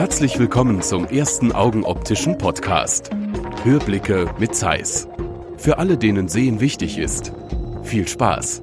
Herzlich willkommen zum ersten augenoptischen Podcast. Hörblicke mit Zeiss. Für alle, denen Sehen wichtig ist. Viel Spaß!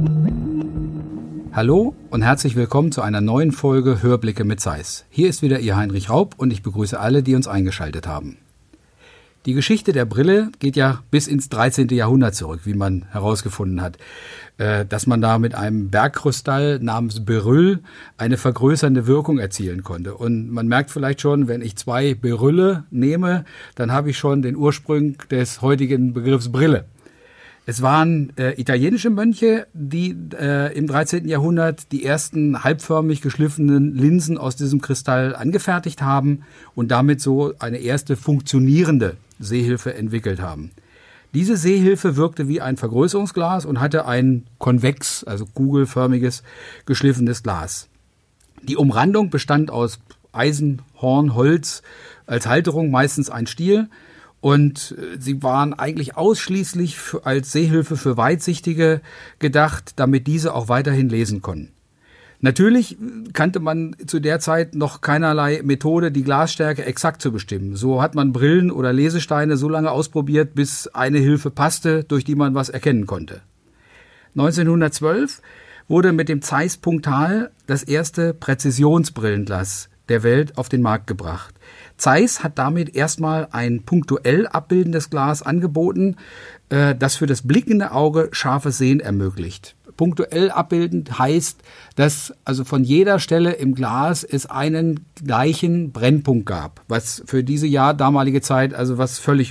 Hallo und herzlich willkommen zu einer neuen Folge Hörblicke mit Zeiss. Hier ist wieder Ihr Heinrich Raub und ich begrüße alle, die uns eingeschaltet haben. Die Geschichte der Brille geht ja bis ins 13. Jahrhundert zurück, wie man herausgefunden hat. Dass man da mit einem Bergkristall namens Beryll eine vergrößernde Wirkung erzielen konnte. Und man merkt vielleicht schon, wenn ich 2 Berylle nehme, dann habe ich schon den Ursprung des heutigen Begriffs Brille. Es waren italienische Mönche, die im 13. Jahrhundert die ersten halbförmig geschliffenen Linsen aus diesem Kristall angefertigt haben und damit so eine erste funktionierende Sehhilfe entwickelt haben. Diese Sehhilfe wirkte wie ein Vergrößerungsglas und hatte ein konvex, also kugelförmiges, geschliffenes Glas. Die Umrandung bestand aus Eisen, Horn, Holz, als Halterung meistens ein Stiel. Und sie waren eigentlich ausschließlich als Sehhilfe für Weitsichtige gedacht, damit diese auch weiterhin lesen konnten. Natürlich kannte man zu der Zeit noch keinerlei Methode, die Glasstärke exakt zu bestimmen. So hat man Brillen oder Lesesteine so lange ausprobiert, bis eine Hilfe passte, durch die man was erkennen konnte. 1912 wurde mit dem Zeiss Punctal das erste Präzisionsbrillenglas der Welt auf den Markt gebracht. Zeiss hat damit erstmal ein punktuell abbildendes Glas angeboten, das für das blickende Auge scharfes Sehen ermöglicht. Punktuell abbildend heißt, dass also von jeder Stelle im Glas es einen gleichen Brennpunkt gab, was für diese damalige Zeit also was völlig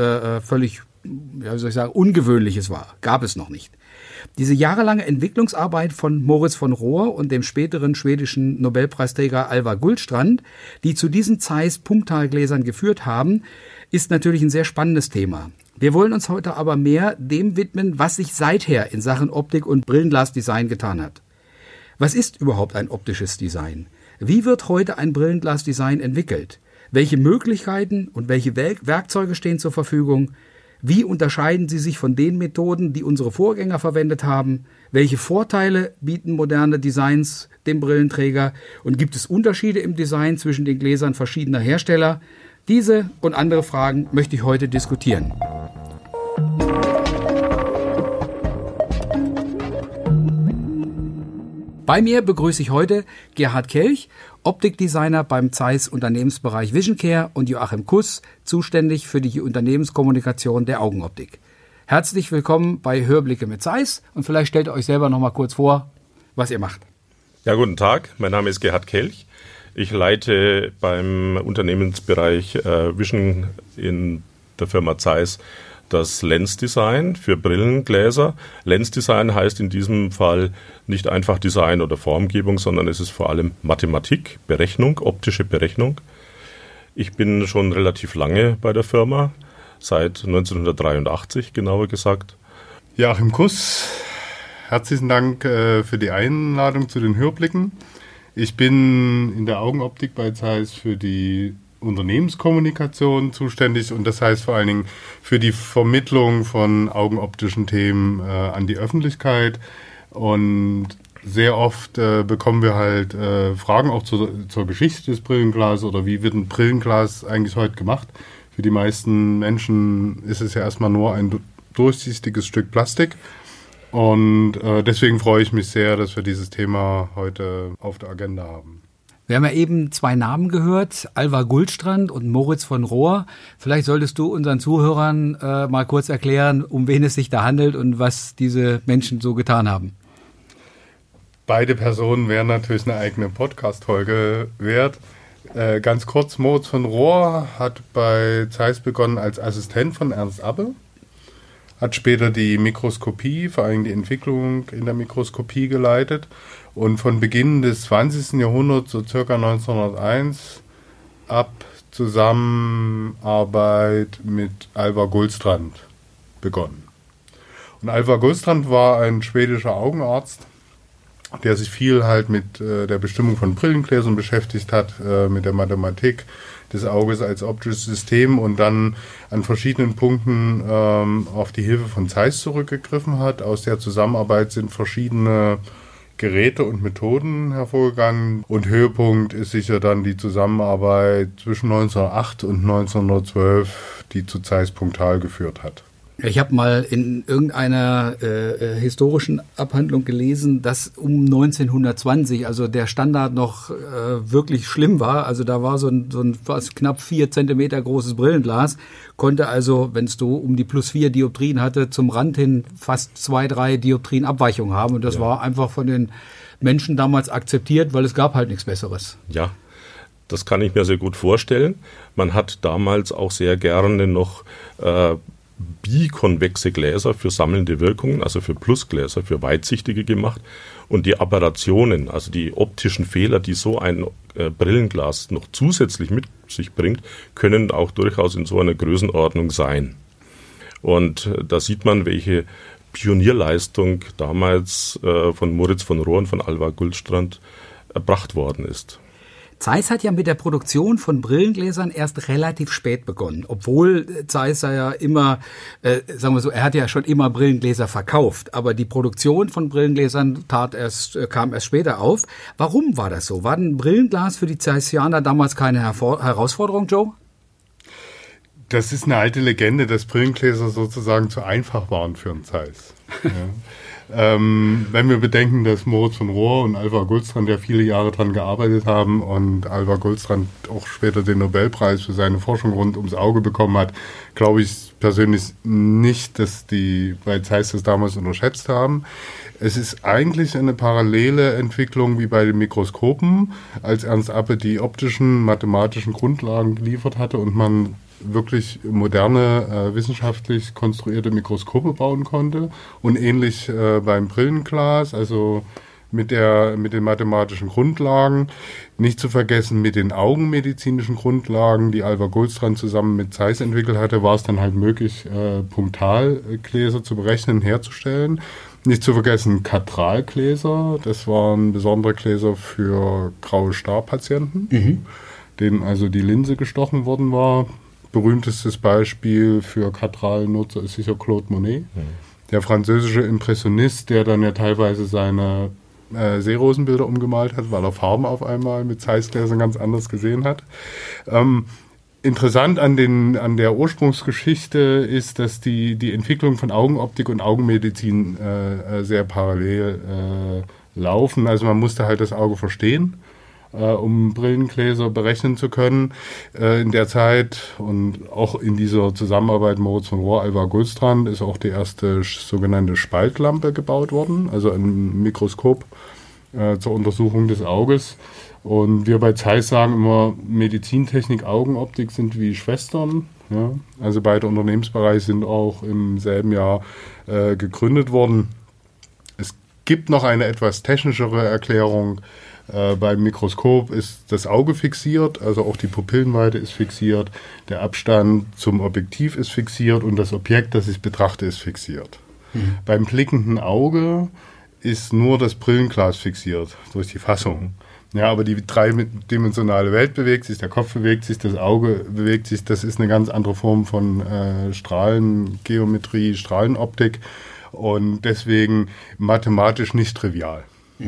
Ungewöhnliches war. Gab es noch nicht. Diese jahrelange Entwicklungsarbeit von Moritz von Rohr und dem späteren schwedischen Nobelpreisträger Alvar Gullstrand, die zu diesen Zeiss-Punctal-Gläsern geführt haben, ist natürlich ein sehr spannendes Thema. Wir wollen uns heute aber mehr dem widmen, was sich seither in Sachen Optik und Brillenglasdesign getan hat. Was ist überhaupt ein optisches Design? Wie wird heute ein Brillenglasdesign entwickelt? Welche Möglichkeiten und welche Werkzeuge stehen zur Verfügung? Wie unterscheiden sie sich von den Methoden, die unsere Vorgänger verwendet haben? Welche Vorteile bieten moderne Designs dem Brillenträger? Und gibt es Unterschiede im Design zwischen den Gläsern verschiedener Hersteller? Diese und andere Fragen möchte ich heute diskutieren. Bei mir begrüße ich heute Gerhard Kelch, Optikdesigner beim Zeiss Unternehmensbereich Vision Care, und Joachim Kuss, zuständig für die Unternehmenskommunikation der Augenoptik. Herzlich willkommen bei Hörblicke mit Zeiss und vielleicht stellt ihr euch selber noch mal kurz vor, was ihr macht. Ja, guten Tag, mein Name ist Gerhard Kelch. Ich leite beim Unternehmensbereich Vision in der Firma Zeiss das Lensdesign für Brillengläser. Lensdesign heißt in diesem Fall nicht einfach Design oder Formgebung, sondern es ist vor allem Mathematik, Berechnung, optische Berechnung. Ich bin schon relativ lange bei der Firma, seit 1983 genauer gesagt. Joachim Kuss, herzlichen Dank für die Einladung zu den Hörblicken. Ich bin in der Augenoptik bei Zeiss für die Unternehmenskommunikation zuständig, und das heißt vor allen Dingen für die Vermittlung von augenoptischen Themen an die Öffentlichkeit. Und sehr oft bekommen wir halt Fragen auch zur Geschichte des Brillenglas oder wie wird ein Brillenglas eigentlich heute gemacht. Für die meisten Menschen ist es ja erstmal nur ein durchsichtiges Stück Plastik. Und deswegen freue ich mich sehr, dass wir dieses Thema heute auf der Agenda haben. Wir haben ja eben 2 Namen gehört, Alvar Gullstrand und Moritz von Rohr. Vielleicht solltest du unseren Zuhörern mal kurz erklären, um wen es sich da handelt und was diese Menschen so getan haben. Beide Personen wären natürlich eine eigene Podcast-Folge wert. Ganz kurz, Moritz von Rohr hat bei Zeiss begonnen als Assistent von Ernst Abbe, hat später die Mikroskopie, vor allem die Entwicklung in der Mikroskopie geleitet. Und von Beginn des 20. Jahrhunderts, so circa 1901, ab Zusammenarbeit mit Alvar Gullstrand begonnen. Und Alvar Gullstrand war ein schwedischer Augenarzt, der sich viel halt mit der Bestimmung von Brillengläsern beschäftigt hat, mit der Mathematik des Auges als optisches System und dann an verschiedenen Punkten auf die Hilfe von Zeiss zurückgegriffen hat. Aus der Zusammenarbeit sind verschiedene Geräte und Methoden hervorgegangen. Und Höhepunkt ist sicher dann die Zusammenarbeit zwischen 1908 und 1912, die zu Zeiss Punctal geführt hat. Ich habe mal in irgendeiner historischen Abhandlung gelesen, dass um 1920, also der Standard noch wirklich schlimm war. Also da war so ein fast knapp 4 Zentimeter großes Brillenglas, konnte also, wenn es so um die +4 Dioptrien hatte, zum Rand hin fast 2-3 Dioptrien Abweichung haben. Und das war einfach von den Menschen damals akzeptiert, weil es gab halt nichts Besseres. Ja, das kann ich mir sehr gut vorstellen. Man hat damals auch sehr gerne noch bikonvexe Gläser für sammelnde Wirkungen, also für Plusgläser, für weitsichtige gemacht. Und die Aberrationen, also die optischen Fehler, die so ein Brillenglas noch zusätzlich mit sich bringt, können auch durchaus in so einer Größenordnung sein. Und da sieht man, welche Pionierleistung damals von Moritz von Rohr und von Alvar Gullstrand erbracht worden ist. Zeiss hat ja mit der Produktion von Brillengläsern erst relativ spät begonnen, obwohl Zeiss ja immer, sagen wir so, er hat ja schon immer Brillengläser verkauft, aber die Produktion von Brillengläsern kam erst später auf. Warum war das so? War ein Brillenglas für die Zeissianer damals keine Herausforderung, Joe? Das ist eine alte Legende, dass Brillengläser sozusagen zu einfach waren für einen Zeiss. Ja. Wenn wir bedenken, dass Moritz von Rohr und Alvar Gullstrand ja viele Jahre dran gearbeitet haben und Alvar Gullstrand auch später den Nobelpreis für seine Forschung rund ums Auge bekommen hat, glaube ich persönlich nicht, dass die bei Zeiss das damals unterschätzt haben. Es ist eigentlich eine parallele Entwicklung wie bei den Mikroskopen, als Ernst Abbe die optischen, mathematischen Grundlagen geliefert hatte und man wirklich moderne, wissenschaftlich konstruierte Mikroskope bauen konnte. Und ähnlich beim Brillenglas, also mit den mathematischen Grundlagen. Nicht zu vergessen mit den augenmedizinischen Grundlagen, die Alvar Gullstrand zusammen mit Zeiss entwickelt hatte, war es dann halt möglich, Punktalgläser zu berechnen, herzustellen. Nicht zu vergessen Katralgläser, das waren besondere Gläser für graue Starpatienten, denen also die Linse gestochen worden war. Berühmtestes Beispiel für Katralnutzer ist sicher Claude Monet, der französische Impressionist, der dann ja teilweise seine Seerosenbilder umgemalt hat, weil er Farben auf einmal mit Zeiss-Gläsern ganz anders gesehen hat. Interessant an der Ursprungsgeschichte ist, dass die Entwicklung von Augenoptik und Augenmedizin sehr parallel laufen. Also man musste halt das Auge verstehen, um Brillengläser berechnen zu können in der Zeit. Und auch in dieser Zusammenarbeit Moritz von Rohr, Alvar Gullstrand ist auch die erste sogenannte Spaltlampe gebaut worden, also ein Mikroskop zur Untersuchung des Auges. Und wir bei Zeiss sagen immer, Medizintechnik, Augenoptik sind wie Schwestern. Ja? Also beide Unternehmensbereiche sind auch im selben Jahr gegründet worden. Es gibt noch eine etwas technischere Erklärung. Beim Mikroskop ist das Auge fixiert, also auch die Pupillenweite ist fixiert, der Abstand zum Objektiv ist fixiert und das Objekt, das ich betrachte, ist fixiert. Beim blickenden Auge ist nur das Brillenglas fixiert durch die Fassung. Ja, aber die dreidimensionale Welt bewegt sich, der Kopf bewegt sich, das Auge bewegt sich. Das ist eine ganz andere Form von Strahlengeometrie, Strahlenoptik und deswegen mathematisch nicht trivial.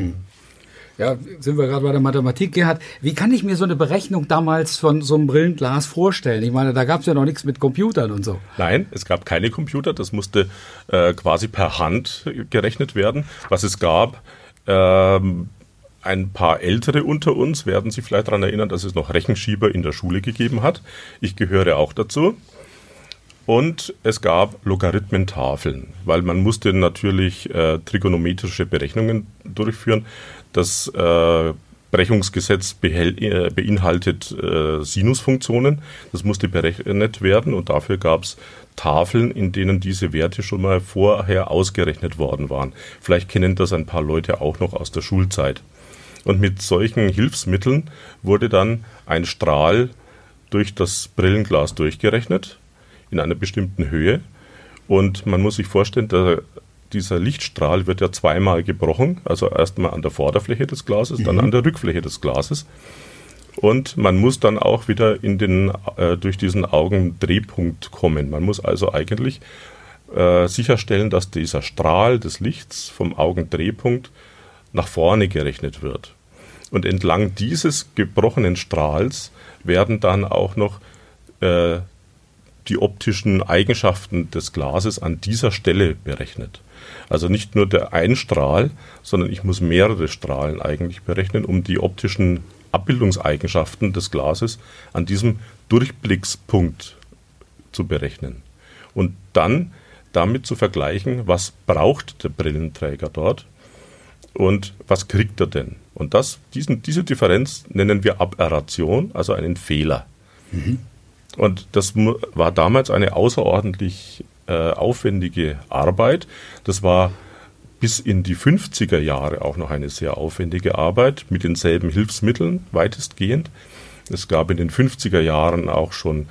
Ja, sind wir gerade bei der Mathematik, Gerhard. Wie kann ich mir so eine Berechnung damals von so einem Brillenglas vorstellen? Ich meine, da gab es ja noch nichts mit Computern und so. Nein, es gab keine Computer. Das musste quasi per Hand gerechnet werden. Was es gab, ein paar Ältere unter uns werden sich vielleicht daran erinnern, dass es noch Rechenschieber in der Schule gegeben hat. Ich gehöre auch dazu. Und es gab Logarithmentafeln, weil man musste natürlich trigonometrische Berechnungen durchführen. Das Brechungsgesetz beinhaltet Sinusfunktionen. Das musste berechnet werden und dafür gab es Tafeln, in denen diese Werte schon mal vorher ausgerechnet worden waren. Vielleicht kennen das ein paar Leute auch noch aus der Schulzeit. Und mit solchen Hilfsmitteln wurde dann ein Strahl durch das Brillenglas durchgerechnet in einer bestimmten Höhe. Und man muss sich vorstellen, dieser Lichtstrahl wird ja zweimal gebrochen, also erstmal an der Vorderfläche des Glases, dann an der Rückfläche des Glases. Und man muss dann auch wieder durch diesen Augendrehpunkt kommen. Man muss also eigentlich sicherstellen, dass dieser Strahl des Lichts vom Augendrehpunkt nach vorne gerechnet wird. Und entlang dieses gebrochenen Strahls werden dann auch noch die optischen Eigenschaften des Glases an dieser Stelle berechnet. Also nicht nur der ein Strahl, sondern ich muss mehrere Strahlen eigentlich berechnen, um die optischen Abbildungseigenschaften des Glases an diesem Durchblickspunkt zu berechnen. Und dann damit zu vergleichen, was braucht der Brillenträger dort und was kriegt er denn. Und diese Differenz nennen wir Aberration, also einen Fehler. Mhm. Und das war damals eine außerordentlich aufwendige Arbeit. Das war bis in die 50er Jahre auch noch eine sehr aufwendige Arbeit mit denselben Hilfsmitteln weitestgehend. Es gab in den 50er Jahren auch schon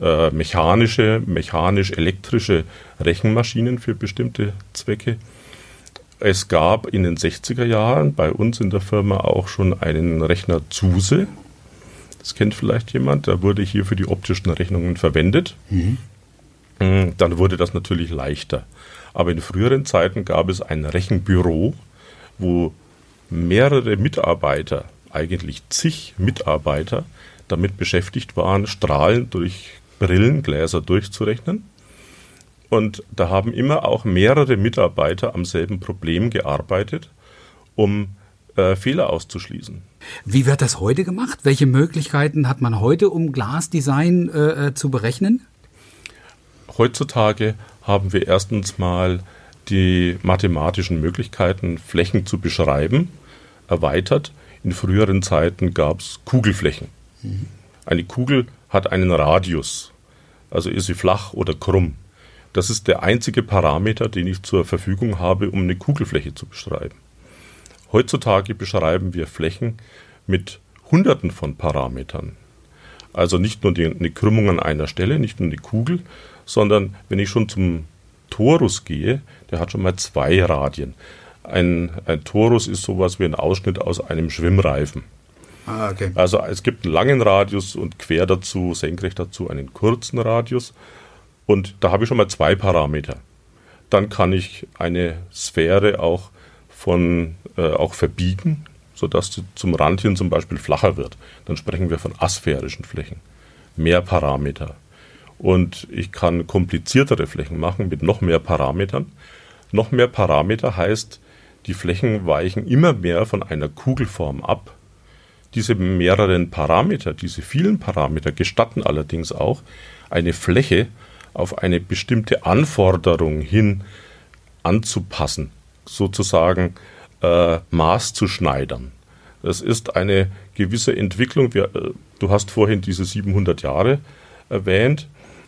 mechanisch-elektrische Rechenmaschinen für bestimmte Zwecke. Es gab in den 60er Jahren bei uns in der Firma auch schon einen Rechner Zuse. Das kennt vielleicht jemand, der wurde hier für die optischen Rechnungen verwendet. Mhm. Dann wurde das natürlich leichter. Aber in früheren Zeiten gab es ein Rechenbüro, wo mehrere Mitarbeiter, eigentlich zig Mitarbeiter, damit beschäftigt waren, Strahlen durch Brillengläser durchzurechnen. Und da haben immer auch mehrere Mitarbeiter am selben Problem gearbeitet, um Fehler auszuschließen. Wie wird das heute gemacht? Welche Möglichkeiten hat man heute, um Glasdesign zu berechnen? Heutzutage haben wir erstens mal die mathematischen Möglichkeiten, Flächen zu beschreiben, erweitert. In früheren Zeiten gab es Kugelflächen. Mhm. Eine Kugel hat einen Radius, also ist sie flach oder krumm. Das ist der einzige Parameter, den ich zur Verfügung habe, um eine Kugelfläche zu beschreiben. Heutzutage beschreiben wir Flächen mit Hunderten von Parametern. Also nicht nur eine Krümmung an einer Stelle, nicht nur eine Kugel, sondern wenn ich schon zum Torus gehe, der hat schon mal 2 Radien. Ein Torus ist sowas wie ein Ausschnitt aus einem Schwimmreifen. Ah, okay. Also es gibt einen langen Radius und quer dazu, senkrecht dazu einen kurzen Radius. Und da habe ich schon mal 2 Parameter. Dann kann ich eine Sphäre auch verbiegen, sodass sie zum Rand hin zum Beispiel flacher wird. Dann sprechen wir von asphärischen Flächen. Mehr Parameter. Und ich kann kompliziertere Flächen machen mit noch mehr Parametern. Noch mehr Parameter heißt, die Flächen weichen immer mehr von einer Kugelform ab. Diese mehreren Parameter, diese vielen Parameter gestatten allerdings auch, eine Fläche auf eine bestimmte Anforderung hin anzupassen, sozusagen maßzuschneidern. Das ist eine gewisse Entwicklung. Du hast vorhin diese 700 Jahre erwähnt.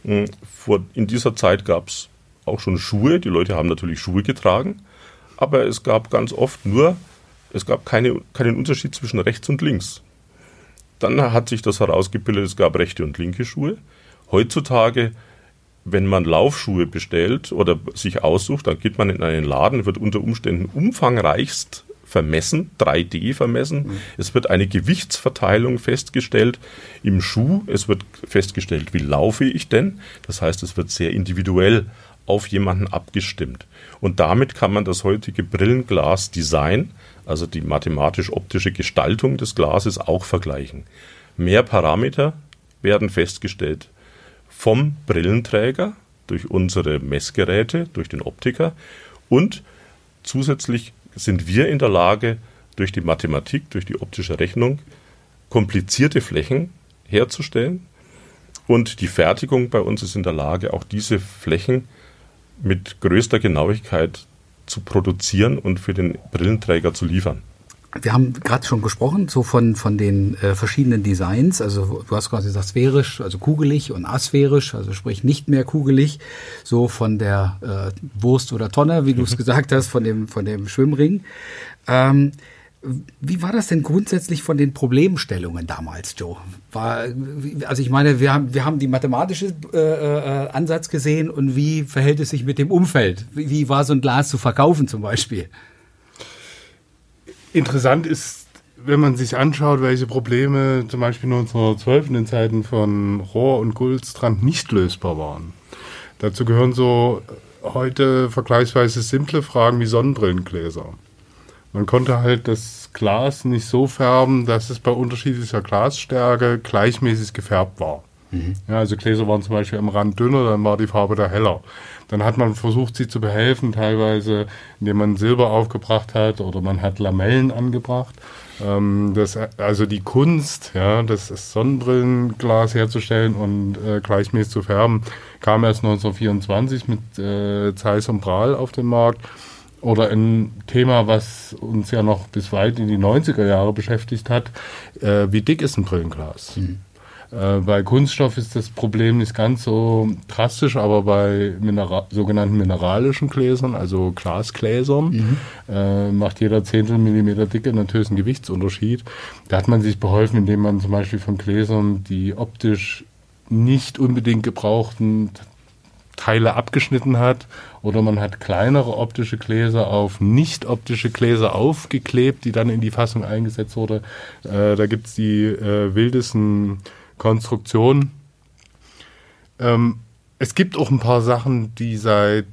In dieser Zeit gab es auch schon Schuhe. Die Leute haben natürlich Schuhe getragen, aber es gab ganz oft keinen Unterschied zwischen rechts und links. Dann hat sich das herausgebildet, es gab rechte und linke Schuhe. Heutzutage, wenn man Laufschuhe bestellt oder sich aussucht, dann geht man in einen Laden, wird unter Umständen umfangreichst vermessen, 3D vermessen. Mhm. Es wird eine Gewichtsverteilung festgestellt im Schuh. Es wird festgestellt, wie laufe ich denn. Das heißt, es wird sehr individuell auf jemanden abgestimmt. Und damit kann man das heutige Brillenglas-Design, also die mathematisch-optische Gestaltung des Glases, auch vergleichen. Mehr Parameter werden festgestellt vom Brillenträger, durch unsere Messgeräte, durch den Optiker, und zusätzlich sind wir in der Lage, durch die Mathematik, durch die optische Rechnung, komplizierte Flächen herzustellen, und die Fertigung bei uns ist in der Lage, auch diese Flächen mit größter Genauigkeit zu produzieren und für den Brillenträger zu liefern. Wir haben gerade schon gesprochen, so von den verschiedenen Designs. Also du hast quasi gesagt sphärisch, also kugelig und asphärisch, also sprich nicht mehr kugelig. So von der Wurst oder Tonne, wie du es gesagt hast, von dem Schwimmring. Wie war das denn grundsätzlich von den Problemstellungen damals, Joe? Also ich meine, wir haben die mathematische Ansatz gesehen, und wie verhält es sich mit dem Umfeld? Wie war so ein Glas zu verkaufen zum Beispiel? Interessant ist, wenn man sich anschaut, welche Probleme zum Beispiel 1912 in den Zeiten von Rohr und Gullstrand nicht lösbar waren. Dazu gehören so heute vergleichsweise simple Fragen wie Sonnenbrillengläser. Man konnte halt das Glas nicht so färben, dass es bei unterschiedlicher Glasstärke gleichmäßig gefärbt war. Ja, also Gläser waren zum Beispiel am Rand dünner, dann war die Farbe da heller. Dann hat man versucht, sie zu behelfen, teilweise indem man Silber aufgebracht hat oder man hat Lamellen angebracht. Also die Kunst, ja, das Sonnenbrillenglas herzustellen und gleichmäßig zu färben, kam erst 1924 mit Zeiss und Brahl auf den Markt. Oder ein Thema, was uns ja noch bis weit in die 90er Jahre beschäftigt hat, wie dick ist ein Brillenglas? Bei Kunststoff ist das Problem nicht ganz so drastisch, aber bei sogenannten mineralischen Gläsern, also Glasgläsern, macht jeder Zehntel Millimeter Dicke natürlich einen Gewichtsunterschied. Da hat man sich beholfen, indem man zum Beispiel von Gläsern die optisch nicht unbedingt gebrauchten Teile abgeschnitten hat oder man hat kleinere optische Gläser auf nicht optische Gläser aufgeklebt, die dann in die Fassung eingesetzt wurde. Da gibt es die wildesten Konstruktionen. Es gibt auch ein paar Sachen, die seit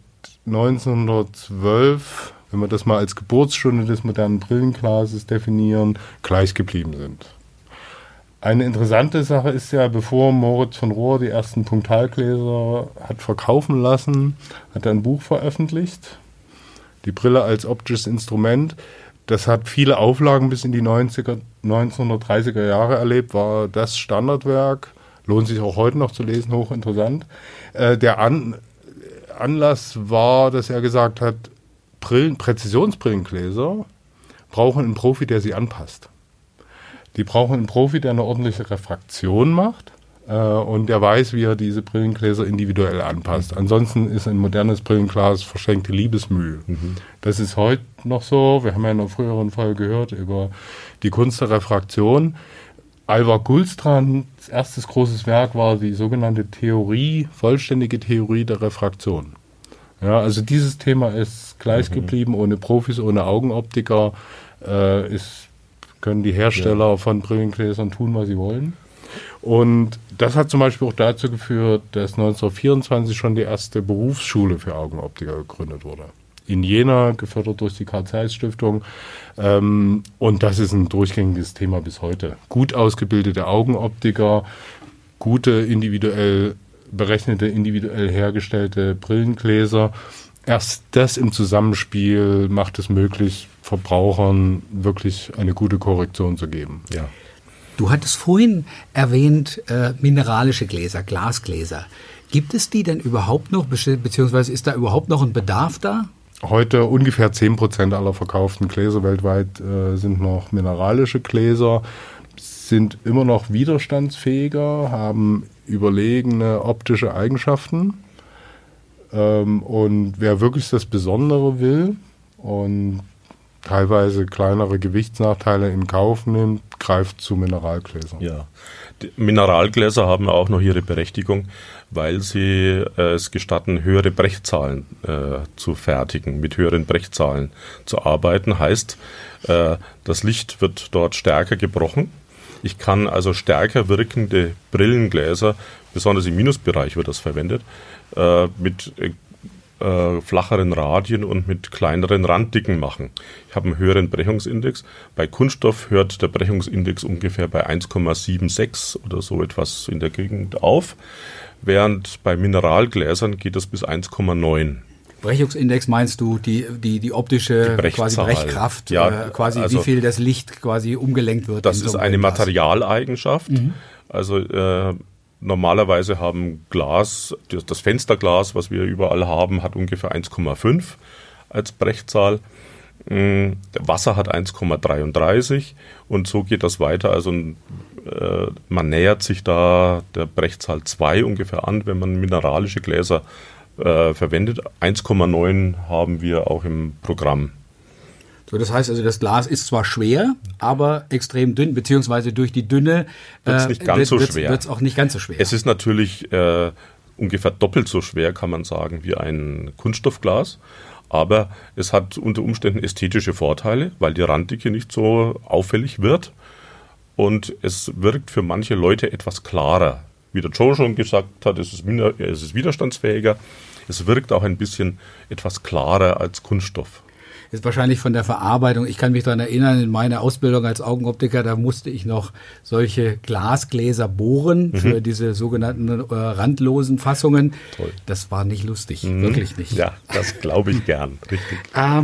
1912, wenn wir das mal als Geburtsstunde des modernen Brillenglases definieren, gleich geblieben sind. Eine interessante Sache ist ja, bevor Moritz von Rohr die ersten Punktalgläser hat verkaufen lassen, hat er ein Buch veröffentlicht, Die Brille als optisches Instrument. Das hat viele Auflagen bis in die 1930er Jahre erlebt, war das Standardwerk, lohnt sich auch heute noch zu lesen, hochinteressant. Der Anlass war, dass er gesagt hat, Präzisionsbrillengläser brauchen einen Profi, der sie anpasst. Die brauchen einen Profi, der eine ordentliche Refraktion macht und der weiß, wie er diese Brillengläser individuell anpasst. Ansonsten ist ein modernes Brillenglas verschenkte Liebesmühe. Das ist heute noch so. Wir haben ja in einer früheren Folge gehört über die Kunst der Refraktion. Alvar Gullstrands erstes großes Werk war die sogenannte vollständige Theorie der Refraktion. Ja, also dieses Thema ist gleich geblieben, ohne Profis, ohne Augenoptiker, können die Hersteller von Brillengläsern tun, was sie wollen. Und das hat zum Beispiel auch dazu geführt, dass 1924 schon die erste Berufsschule für Augenoptiker gegründet wurde. In Jena, gefördert durch die Carl-Zeiss-Stiftung. Und das ist ein durchgängiges Thema bis heute. Gut ausgebildete Augenoptiker, gute individuell berechnete, individuell hergestellte Brillengläser. Erst das im Zusammenspiel macht es möglich, Verbrauchern wirklich eine gute Korrektion zu geben. Ja. Du hattest vorhin erwähnt, mineralische Gläser, Glasgläser. Gibt es die denn überhaupt noch, beziehungsweise ist da überhaupt noch ein Bedarf da? Heute ungefähr 10% aller verkauften Gläser weltweit sind noch mineralische Gläser, sind immer noch widerstandsfähiger, haben überlegene optische Eigenschaften. Und wer wirklich das Besondere will und teilweise kleinere Gewichtsnachteile in Kauf nimmt, greift zu Mineralgläsern. Ja, die Mineralgläser haben auch noch ihre Berechtigung, weil sie es gestatten, höhere Brechzahlen zu fertigen, mit höheren Brechzahlen zu arbeiten. Heißt, das Licht wird dort stärker gebrochen. Ich kann also stärker wirkende Brillengläser, besonders im Minusbereich wird das verwendet, mit flacheren Radien und mit kleineren Randdicken machen. Ich habe einen höheren Brechungsindex. Bei Kunststoff hört der Brechungsindex ungefähr bei 1,76 oder so etwas in der Gegend auf, während bei Mineralgläsern geht das bis 1,9. Brechungsindex meinst du die optische quasi Brechkraft, ja, quasi also, wie viel das Licht quasi umgelenkt wird? Das ist eine Materialeigenschaft. Also normalerweise haben das Fensterglas, was wir überall haben, hat ungefähr 1,5 als Brechzahl. Wasser hat 1,33 und so geht das weiter. Also man nähert sich da der Brechzahl 2 ungefähr an, wenn man mineralische Gläser verwendet. 1,9 haben wir auch im Programm. So, das heißt also, das Glas ist zwar schwer, aber extrem dünn, beziehungsweise durch die Dünne wird es nicht ganz so schwer. Wird es auch nicht ganz so schwer. Es ist natürlich ungefähr doppelt so schwer, kann man sagen, wie ein Kunststoffglas. Aber es hat unter Umständen ästhetische Vorteile, weil die Randdicke nicht so auffällig wird. Und es wirkt für manche Leute etwas klarer. Wie der Joe schon gesagt hat, es ist widerstandsfähiger. Es wirkt auch ein bisschen etwas klarer als Kunststoff. ist wahrscheinlich von der Verarbeitung. Ich kann mich daran erinnern, in meiner Ausbildung als Augenoptiker, da musste ich noch solche Glasgläser bohren für diese sogenannten randlosen Fassungen. Toll. Das war nicht lustig, wirklich nicht. Ja, das glaube ich gern, richtig.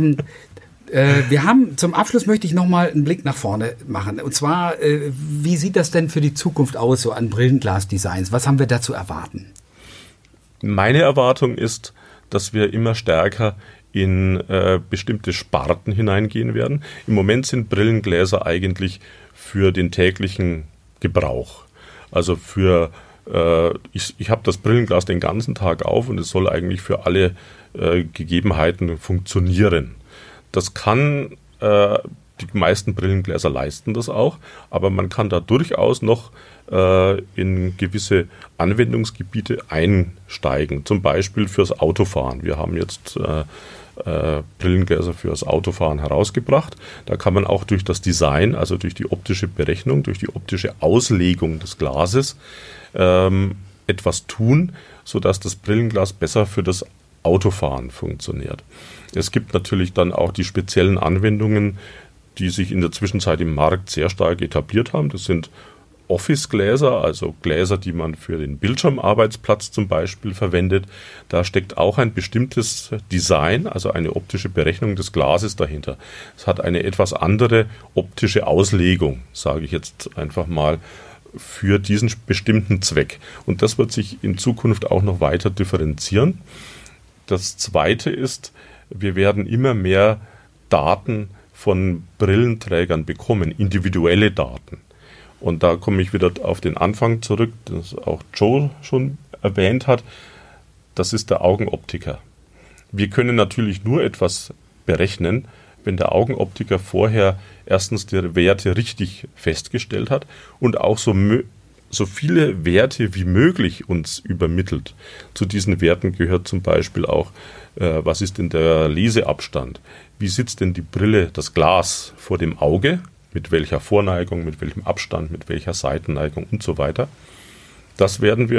Wir haben, zum Abschluss möchte ich nochmal einen Blick nach vorne machen. Und zwar, wie sieht das denn für die Zukunft aus, so an Brillenglasdesigns? Was haben wir da zu erwarten? Meine Erwartung ist, dass wir immer stärker in bestimmte Sparten hineingehen werden. Im Moment sind Brillengläser eigentlich für den täglichen Gebrauch. Also für, ich habe das Brillenglas den ganzen Tag auf und es soll eigentlich für alle Gegebenheiten funktionieren. Das kann, die meisten Brillengläser leisten das auch, aber man kann da durchaus noch in gewisse Anwendungsgebiete einsteigen, zum Beispiel fürs Autofahren. Wir haben jetzt Brillengläser fürs Autofahren herausgebracht. Da kann man auch durch das Design, also durch die optische Berechnung, durch die optische Auslegung des Glases etwas tun, sodass das Brillenglas besser für das Autofahren funktioniert. Es gibt natürlich dann auch die speziellen Anwendungen, die sich in der Zwischenzeit im Markt sehr stark etabliert haben. Das sind Office-Gläser, also Gläser, die man für den Bildschirmarbeitsplatz zum Beispiel verwendet. Da steckt auch ein bestimmtes Design, also eine optische Berechnung des Glases dahinter. Es hat eine etwas andere optische Auslegung, sage ich jetzt einfach mal, für diesen bestimmten Zweck. Und das wird sich in Zukunft auch noch weiter differenzieren. Das Zweite ist, wir werden immer mehr Daten von Brillenträgern bekommen, individuelle Daten. Und da komme ich wieder auf den Anfang zurück, das auch Joe schon erwähnt hat. Das ist der Augenoptiker. Wir können natürlich nur etwas berechnen, wenn der Augenoptiker vorher erstens die Werte richtig festgestellt hat und auch so viele Werte wie möglich uns übermittelt. Zu diesen Werten gehört zum Beispiel auch, was ist denn der Leseabstand? Wie sitzt denn die Brille, das Glas vor dem Auge? Mit welcher Vorneigung, mit welchem Abstand, mit welcher Seitenneigung und so weiter. Das haben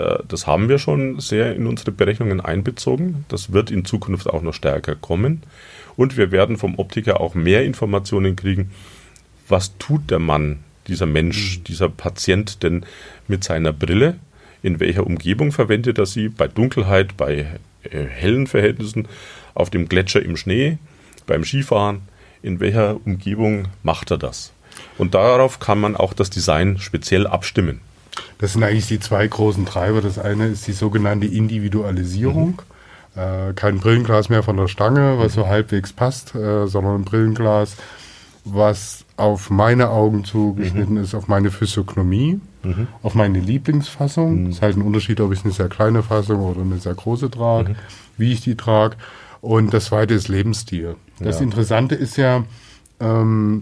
wir schon sehr in unsere Berechnungen einbezogen. Das wird in Zukunft auch noch stärker kommen. Und wir werden vom Optiker auch mehr Informationen kriegen, was tut der Mann, dieser Mensch, dieser Patient denn mit seiner Brille? In welcher Umgebung verwendet er sie? Bei Dunkelheit, bei hellen Verhältnissen, auf dem Gletscher im Schnee, beim Skifahren? In welcher Umgebung macht er das? Und darauf kann man auch das Design speziell abstimmen. Das sind eigentlich die zwei großen Treiber. Das eine ist die sogenannte Individualisierung. Kein Brillenglas mehr von der Stange, was so halbwegs passt, sondern ein Brillenglas, was auf meine Augen zugeschnitten ist, auf meine Physiognomie, auf meine Lieblingsfassung. Es ist halt ein Unterschied, ob ich eine sehr kleine Fassung oder eine sehr große trage, wie ich die trage. Und das zweite ist Lebensstil. Das Interessante ist ja, weil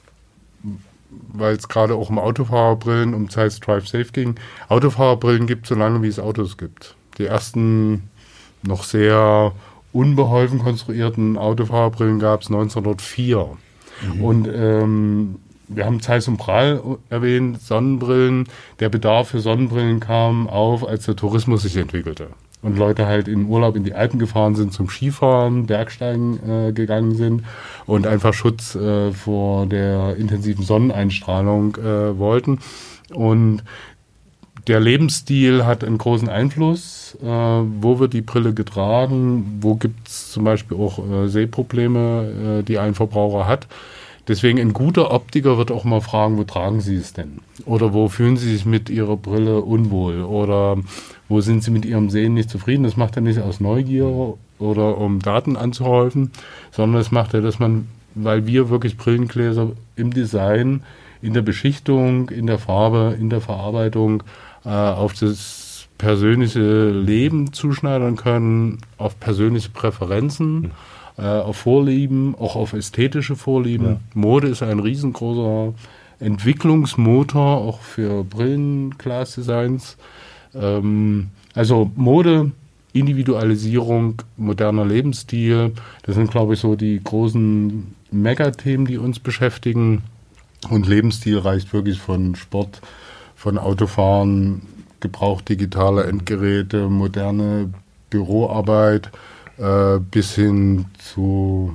es gerade auch um Autofahrerbrillen, um Zeiss Drive Safe ging, Autofahrerbrillen gibt es so lange, wie es Autos gibt. Die ersten noch sehr unbeholfen konstruierten Autofahrerbrillen gab es 1904. Und wir haben Zeiss und Prall erwähnt, Sonnenbrillen. Der Bedarf für Sonnenbrillen kam auf, als der Tourismus sich entwickelte. Und Leute halt in Urlaub in die Alpen gefahren sind, zum Skifahren, Bergsteigen gegangen sind und einfach Schutz vor der intensiven Sonneneinstrahlung wollten. Und der Lebensstil hat einen großen Einfluss. Wo wird die Brille getragen? Wo gibt es zum Beispiel auch Sehprobleme, die ein Verbraucher hat? Deswegen ein guter Optiker wird auch mal fragen, wo tragen Sie es denn? Oder wo fühlen Sie sich mit Ihrer Brille unwohl? Oder wo sind Sie mit Ihrem Sehen nicht zufrieden? Das macht er nicht aus Neugier oder um Daten anzuhäufen, sondern das macht er, weil wir wirklich Brillengläser im Design, in der Beschichtung, in der Farbe, in der Verarbeitung auf das persönliche Leben zuschneidern können, auf persönliche Präferenzen, auf Vorlieben, auch auf ästhetische Vorlieben. Ja. Mode ist ein riesengroßer Entwicklungsmotor, auch für Brillenglasdesigns. Also Mode, Individualisierung, moderner Lebensstil, das sind, glaube ich, so die großen Megathemen, die uns beschäftigen. Und Lebensstil reicht wirklich von Sport, von Autofahren, Gebrauch digitaler Endgeräte, moderne Büroarbeit, bis hin zu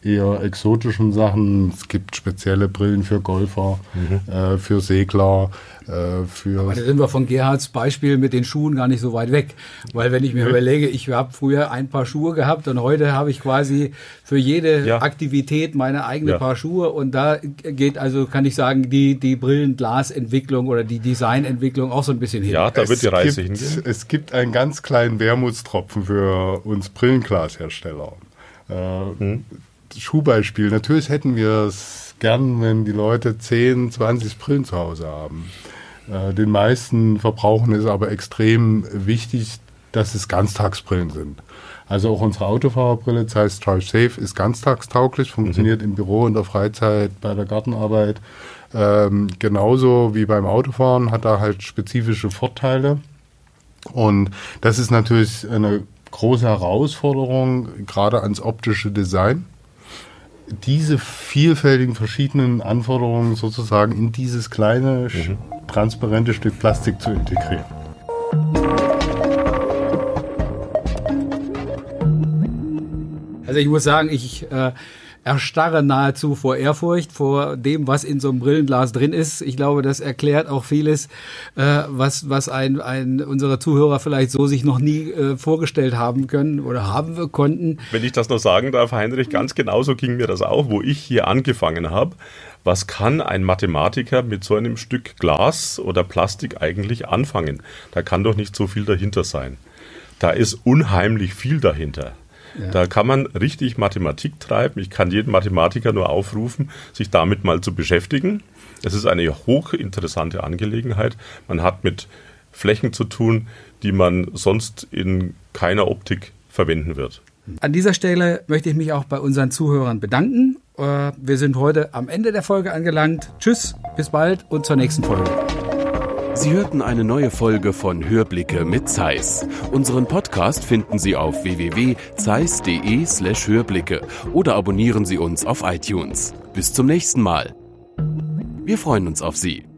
eher exotischen Sachen. Es gibt spezielle Brillen für Golfer, für Segler, Aber da sind wir von Gerhards Beispiel mit den Schuhen gar nicht so weit weg. Weil wenn ich mir überlege, ich habe früher ein Paar Schuhe gehabt und heute habe ich quasi für jede Aktivität meine eigene Paar Schuhe. Und da geht also, kann ich sagen, die Brillenglasentwicklung oder die Designentwicklung auch so ein bisschen hin. Ja, da wird die Reise hingehen. Es gibt einen ganz kleinen Wermutstropfen für uns Brillenglashersteller. Schuhbeispiel. Natürlich hätten wir es gern, wenn die Leute 10, 20 Brillen zu Hause haben. Den meisten Verbrauchern ist aber extrem wichtig, dass es Ganztagsbrillen sind. Also auch unsere Autofahrerbrille, das heißt Drive Safe, ist ganztagstauglich, funktioniert im Büro, in der Freizeit, bei der Gartenarbeit. Genauso wie beim Autofahren, hat da halt spezifische Vorteile. Und das ist natürlich eine große Herausforderung, gerade ans optische Design, diese vielfältigen verschiedenen Anforderungen sozusagen in dieses kleine, transparente Stück Plastik zu integrieren. Also ich muss sagen, ich erstarre nahezu vor Ehrfurcht vor dem, was in so einem Brillenglas drin ist. Ich glaube, das erklärt auch vieles, was unsere Zuhörer vielleicht so sich noch nie vorgestellt haben können oder konnten. Wenn ich das noch sagen darf, Heinrich, ganz genauso ging mir das auch, wo ich hier angefangen habe. Was kann ein Mathematiker mit so einem Stück Glas oder Plastik eigentlich anfangen? Da kann doch nicht so viel dahinter sein. Da ist unheimlich viel dahinter. Ja. Da kann man richtig Mathematik treiben. Ich kann jeden Mathematiker nur aufrufen, sich damit mal zu beschäftigen. Es ist eine hochinteressante Angelegenheit. Man hat mit Flächen zu tun, die man sonst in keiner Optik verwenden wird. An dieser Stelle möchte ich mich auch bei unseren Zuhörern bedanken. Wir sind heute am Ende der Folge angelangt. Tschüss, bis bald und zur nächsten Folge. Sie hörten eine neue Folge von Hörblicke mit Zeiss. Unseren Podcast finden Sie auf www.zeiss.de/Hörblicke oder abonnieren Sie uns auf iTunes. Bis zum nächsten Mal. Wir freuen uns auf Sie.